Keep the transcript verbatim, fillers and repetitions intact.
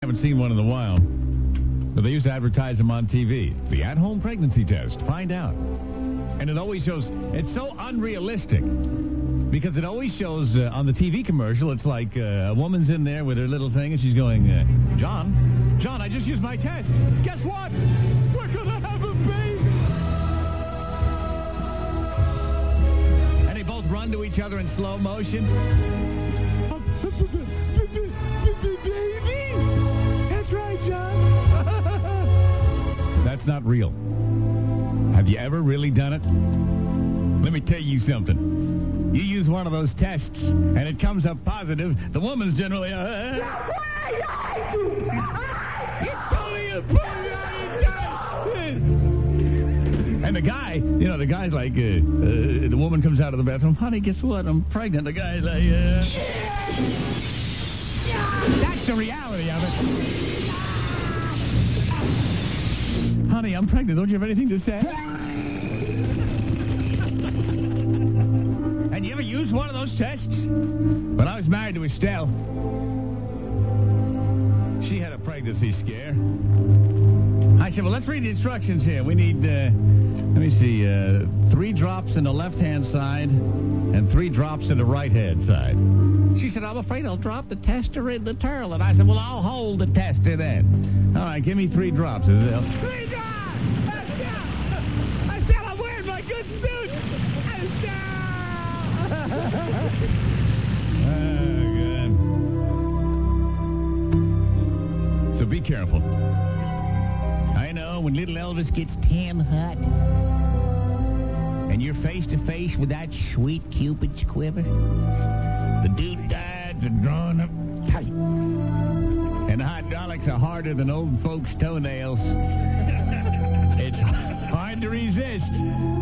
Haven't seen one in a while, but they used to advertise them on T V. The at-home pregnancy test. Find out. And it always shows, it's so unrealistic because it always shows uh, on the T V commercial, it's like uh, a woman's in there with her little thing and she's going, uh, John, John, I just used my test. Guess what? We're going to have a baby. And they both run to each other in slow motion. That's not real. Have you ever really done it? Let me tell you something. You use one of those tests, and it comes up positive. The woman's generally... Uh, it's totally a And the guy, you know, the guy's like... Uh, uh, the woman comes out of the bathroom. Honey, guess what? I'm pregnant. The guy's like... Uh, That's the reality of it. Honey, I'm pregnant. Don't you have anything to say? And you ever used one of those tests? When I was married to Estelle, she had a pregnancy scare. I said, well, let's read the instructions here. We need, uh, let me see, uh, three drops in the left-hand side and three drops in the right-hand side. She said, I'm afraid I'll drop the tester in the turtle. And I said, well, I'll hold the tester then. All right, give me three drops, Estelle. Three drops! Estelle! Estelle, I'm wearing my good suit! Estelle! Oh, God. So be careful. I know when little Elvis gets tan hot and you're face-to-face with that sweet Cupid's quiver, the doodads are drawn up tight. And the hydraulics are harder than old folks' toenails. It's hard to resist.